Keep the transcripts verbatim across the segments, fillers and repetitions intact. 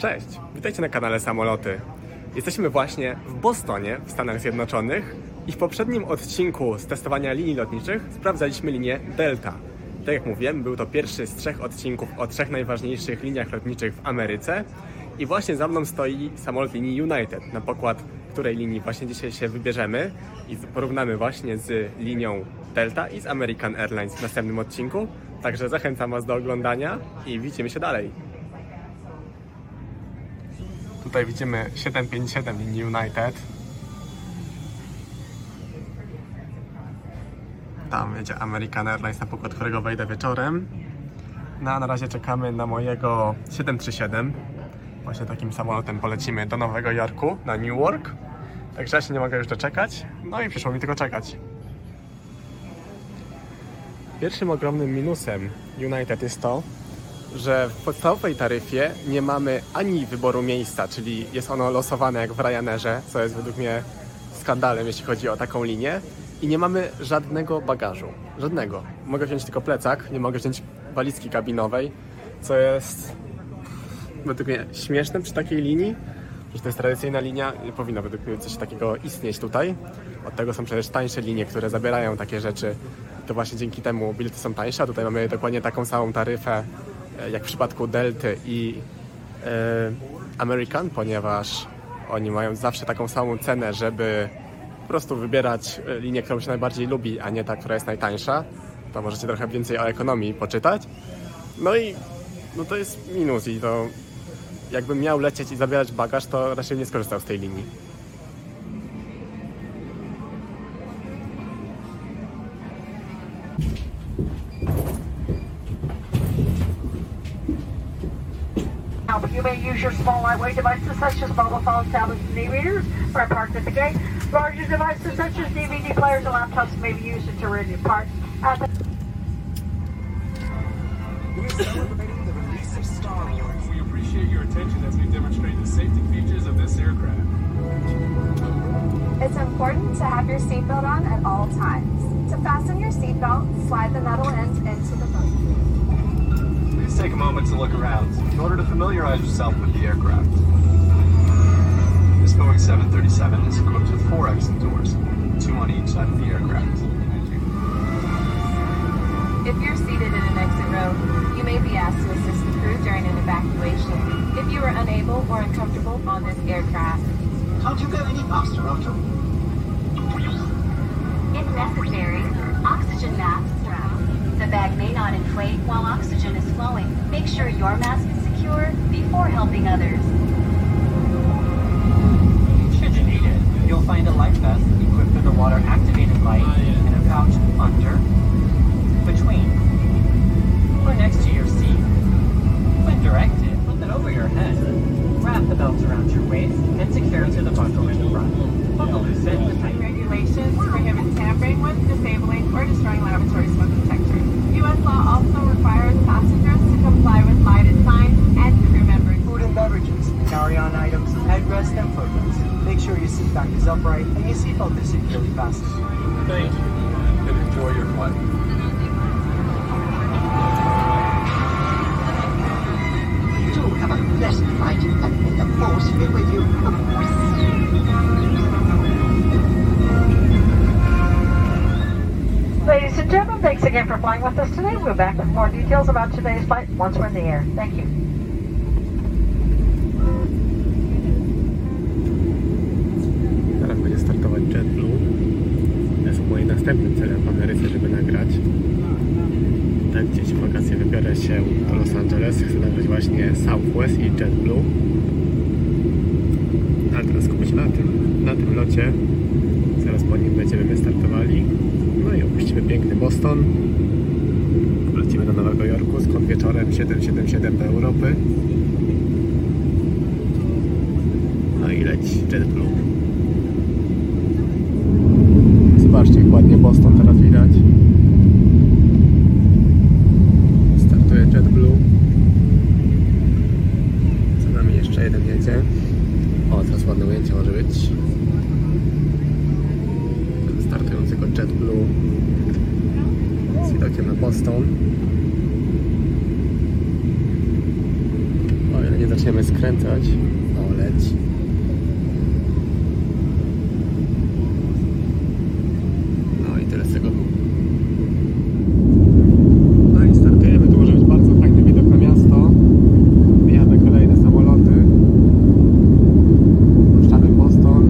Cześć, witajcie na kanale Samoloty. Jesteśmy właśnie w Bostonie, w Stanach Zjednoczonych i w poprzednim odcinku z testowania linii lotniczych sprawdzaliśmy linię Delta. Tak jak mówiłem, był to pierwszy z trzech odcinków o trzech najważniejszych liniach lotniczych w Ameryce i właśnie za mną stoi samolot linii United, na pokład której linii właśnie dzisiaj się wybierzemy i porównamy właśnie z linią Delta i z American Airlines w następnym odcinku. Także zachęcam Was do oglądania i widzimy się dalej. Tutaj widzimy siedem pięć siedem linii United. Tam jedzie American Airlines, na pokład którego wejdę wieczorem. No a na razie czekamy na mojego siedem trzy siedem. Właśnie takim samolotem polecimy do Nowego Jorku, na Newark. Także ja się nie mogę już doczekać. No i przyszło mi tylko czekać. Pierwszym ogromnym minusem United jest to, że w podstawowej taryfie nie mamy ani wyboru miejsca, czyli jest ono losowane jak w Ryanerze, co jest według mnie skandalem, jeśli chodzi o taką linię. I nie mamy żadnego bagażu. Żadnego. Mogę wziąć tylko plecak, nie mogę wziąć walizki kabinowej, co jest według mnie śmieszne przy takiej linii, że to jest tradycyjna linia, nie powinno według mnie coś takiego istnieć tutaj. Od tego są przecież tańsze linie, które zabierają takie rzeczy. To właśnie dzięki temu bilety są tańsze, a tutaj mamy dokładnie taką samą taryfę jak w przypadku Delty i e, American, ponieważ oni mają zawsze taką samą cenę, żeby po prostu wybierać linię, którą się najbardziej lubi, a nie ta, która jest najtańsza. To możecie trochę więcej o ekonomii poczytać. No i no to jest minus i to jakbym miał lecieć i zabierać bagaż, to raczej nie skorzystał z tej linii. You may use your small lightweight devices such as mobile phones, tablets, and e-readers when parked at the gate. Larger devices such as D V D players and laptops may be used to ready to park at the... We're celebrating the release of Star Wars. We appreciate your attention as we demonstrate the safety features of this aircraft. It's important to have your seatbelt on at all times. To fasten your seatbelt, slide the metal ends into the boat. Please take a moment to look around in order to familiarize yourself with the aircraft. This Boeing seven thirty-seven is equipped with four exit doors, two on each side of the aircraft. If you're seated in an exit row, you may be asked to assist the crew during an evacuation if you are unable or uncomfortable on this aircraft. Can't you go any faster, Otto? If necessary, oxygen masks. The bag may not inflate while oxygen is flowing. Make sure your mask is secure before helping others. Should you need it, you'll find a life vest equipped with a water-activated light and a pouch under, between, or next to your seat. When directed, flip it over your head. Wrap the belt around your waist and secure it to the buckle in the front. Buckle loose it with tight Regulations prohibit tampering with, disabling, or destroying laboratory smoke detectors. U S law also requires passengers to comply with lighted signs and crew members. food and beverages, carry-on items, headrest, and footrests. Make sure your seat back is upright and your seatbelt is securely fastened. Thank you, and enjoy your flight. Do have a pleasant flight, and may the force be with you. Ladies and gentlemen, thanks again for flying with us today. We'll be back with more details about today's flight once we're in the air. Thank you. Zaraz będzie startować JetBlue. To jest moim następnym celem w Ameryce, żeby nagrać. Tak gdzieś w wakacje wybiorę się do Los Angeles. Chcę nagrać właśnie Southwest i JetBlue. Ale teraz skupię się na tym, na tym locie. Zaraz po nim będziemy wystartowali. No i opuścimy piękny Boston. Lecimy do Nowego Jorku, skąd wieczorem siedem siedem siedem do Europy. No i leci JetBlue. Zobaczcie, jak ładnie Boston teraz widać. Startuje JetBlue. Za nami jeszcze jeden jedzie. O, teraz ładne ujęcie może być. Startującego JetBlue z widokiem na Boston. O ile nie zaczyna zaczniemy skręcać. O, leci. No i tyle z tego. No i startujemy, tu może być bardzo fajny widok na miasto. Mijamy kolejne samoloty. Puszczamy Boston.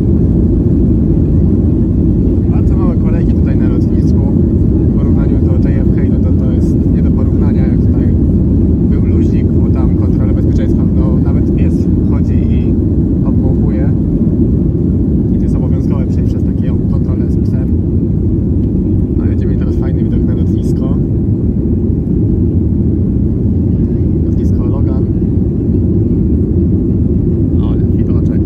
Bardzo małe kolejki tutaj na lotnisku. W porównaniu do J F K no to to jest nie do porównania, jak tutaj był luzik, bo tam kontrolę bezpieczeństwa, no nawet pies chodzi i obmowuje. I to jest obowiązkowe przejść przez taką kontrolę z psem. No będziemy mieli teraz fajny widok na lotnisko. Lotnisko Logan. O, ale widoczek.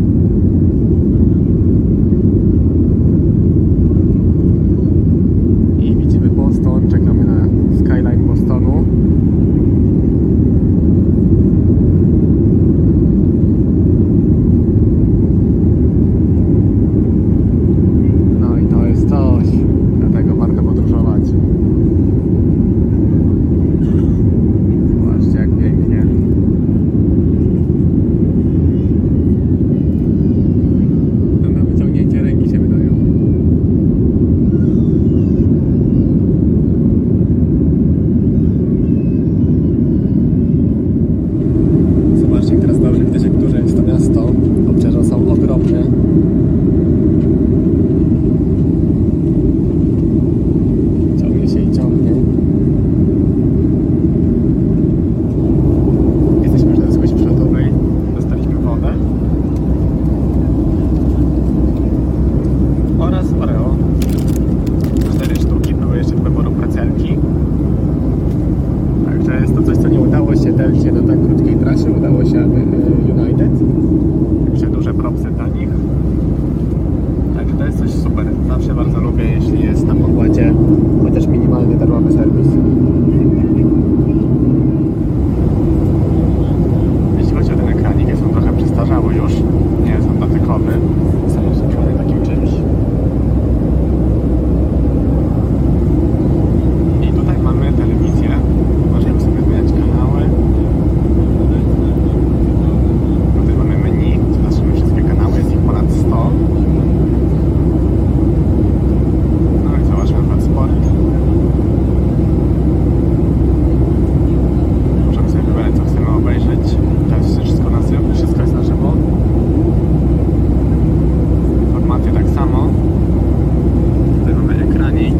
I widzimy Boston, czekamy na skyline Bostonu. No i to jest coś, dlatego warto podróżować. Zobaczcie, jak pięknie. No na wyciągnięcie ręki się wydają. Zobaczcie, jak teraz dobrze widać, jak duże jest to miasto. Obrzeża są ogromne. Ciągnie się i ciągnie. Jesteśmy już na wysokości przelotowej. Dostaliśmy wodę. Oraz Oreo. Cztery sztuki były jeszcze do wyboru precelki. Także jest to coś, co nie udało się Delcie na tak krótkiej trasie. Udało się United. Także duże propsy dla nich. Także to jest coś super. Zawsze bardzo lubię, jeśli jest na pokładzie chociaż minimalny darmowy serwis. Jeśli chodzi o ten ekranik, jest on trochę przestarzały już. Nie jest on dotykowy. Sam oznaczony takim czymś. I tutaj mamy telewizję. Możemy sobie zmieniać kanały. Tutaj mamy menu, zobaczymy wszystkie kanały, jest ich ponad sto. No i zobaczmy na sport. Możemy sobie wybrać, co chcemy obejrzeć. To jest wszystko na żywo, wszystko jest na żywo. Formaty tak samo. Tutaj mamy ekranik.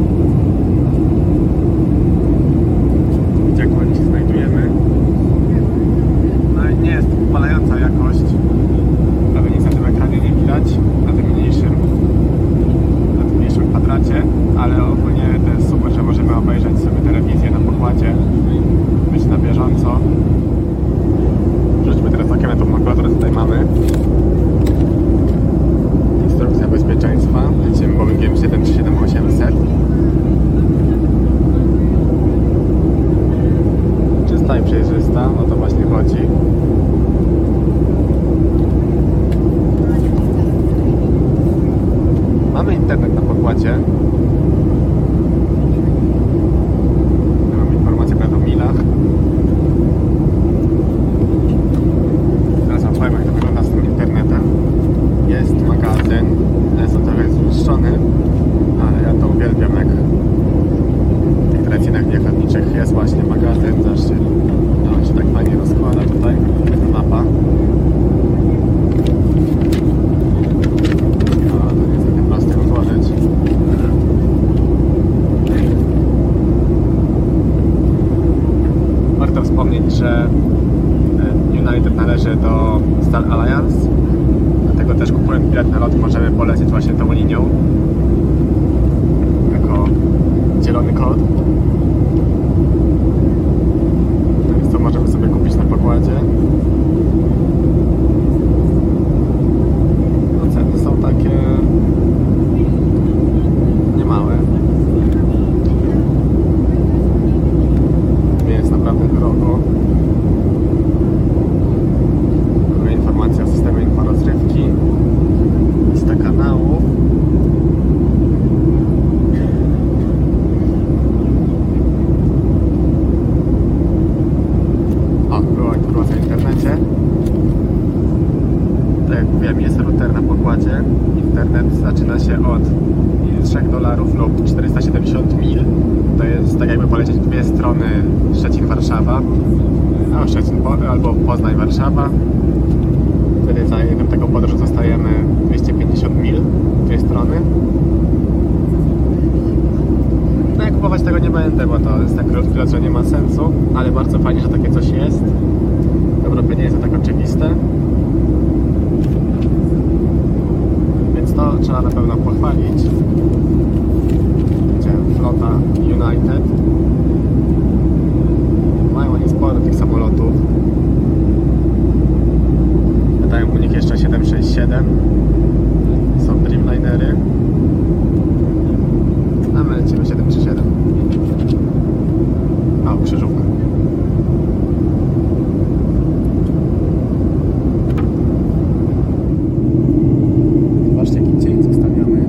Gdzie aktualnie się znajdujemy. No i nie jest upadająca jakość. Prawie nic na tym ekranie nie widać. Na tym mniejszym na tym mniejszym kwadracie. Ale ogólnie to jest super, że możemy obejrzeć sobie telewizję na pokładzie. Być na bieżąco. Rzućmy teraz okiem na tą makulaturę, tutaj mamy. Instrukcja bezpieczeństwa. Lecimy Boeingiem siedem trzy siedem osiemset. Czysta i przejrzysta, o to właśnie chodzi. Mamy internet na pokładzie. Mamy informacje o milach. Teraz wam powiem, jak to wygląda z tym internetem. Jest magazyn, jest on trochę zniszczony, ale ja to uwielbiam, jak w tych drabinach niechotniczych jest właśnie magazyn. Zobaczcie, no, on się tak fajnie rozkłada tutaj, mapa. No, to nie jest takie proste rozłożyć. Warto wspomnieć, że United należy do Star Alliance. Dlatego też kupując bilet na lot możemy polecieć właśnie tą linią jako zielony kod. Więc to możemy sobie kupić na pokładzie. No, ceny są takie niemałe. Nie jest naprawdę drogo. Mamy informacje o systemie inforozrywki. Lista kanałów. informacja w internecie. Tak jak mówiłem, jest router na pokładzie. Internet zaczyna się od trzech dolarów lub czterysta siedemdziesiąt mil. To jest tak jakby polecieć dwie strony Szczecin-Warszawa, a Szczecin albo Poznań-Warszawa. Wtedy za jedną taką podróż dostajemy dwieście pięćdziesiąt mil, dwie strony. No ja kupować tego nie będę, bo to jest tak krótki lot, że nie ma sensu, ale bardzo fajnie, że takie coś jest. W Europie nie jest to tak oczywiste. Więc to trzeba na pewno pochwalić. Gdzie flota United. Mają oni sporo tych samolotów. Latają u nich jeszcze siedem sześć siedem. Są Dreamlinery. A my lecimy siedem trzy siedem. A, krzyżówka. Zobaczcie, jaki cień zostawiamy.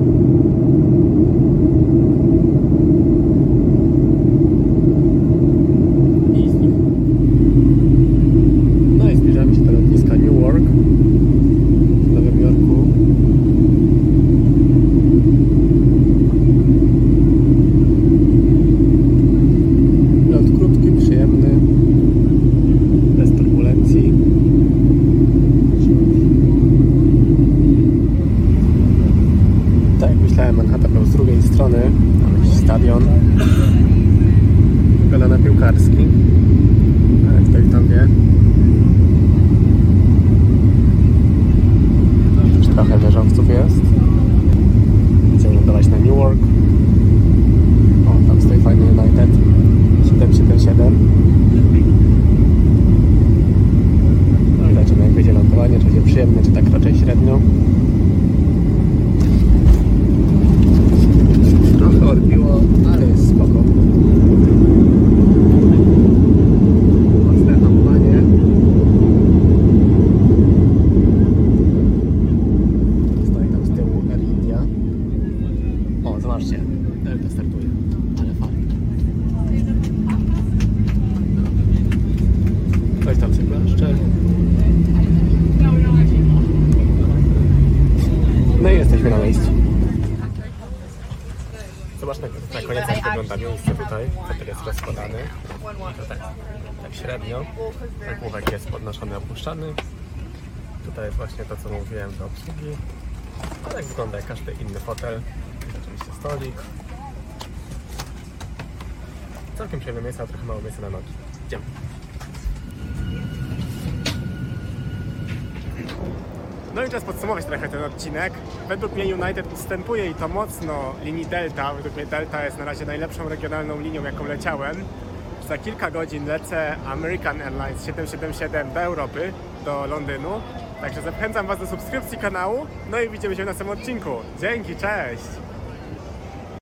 I znikł. No i zbliżamy się do lotniska Newark w Nowym Jorku. Lot krótki, przyjemny, bez turbulencji. Tak jak myślałem, Manhattan był z drugiej strony. Mamy jakiś stadion. Wygląda na piłkarski. Ale ktoś tam wie. Już trochę wieżowców jest. Chcę lądować na Newark. O, tam stoi fajny United siedem siedem siedem. No i zobaczymy, jak będzie lądowanie, czy będzie przyjemne, czy tak raczej średnio. Trochę odbiło, ale jest spoko. Mocne hamowanie. Stoi tam z tyłu Air India. O, zobaczcie, Delta startuje. Ale fajnie. Coś tam sobie blaszcze. No i jesteśmy na miejscu. Zobacz na, na koniec, jak wygląda miejsce tutaj. Fotel jest rozkładany. To tak, tak średnio. Nagłówek jest podnoszony, opuszczany. Tutaj jest właśnie to, co mówiłem, do obsługi. A tak wygląda jak każdy inny fotel. Jest oczywiście stolik. Całkiem przyjemne miejsce, a trochę mało miejsca na nogi. Idziemy. No i czas podsumować trochę ten odcinek. Według mnie United ustępuje i to mocno linii Delta. Według mnie Delta jest na razie najlepszą regionalną linią, jaką leciałem. Za kilka godzin lecę American Airlines siedem siedem siedem do Europy, do Londynu. Także zachęcam Was do subskrypcji kanału. No i widzimy się w następnym odcinku. Dzięki, cześć!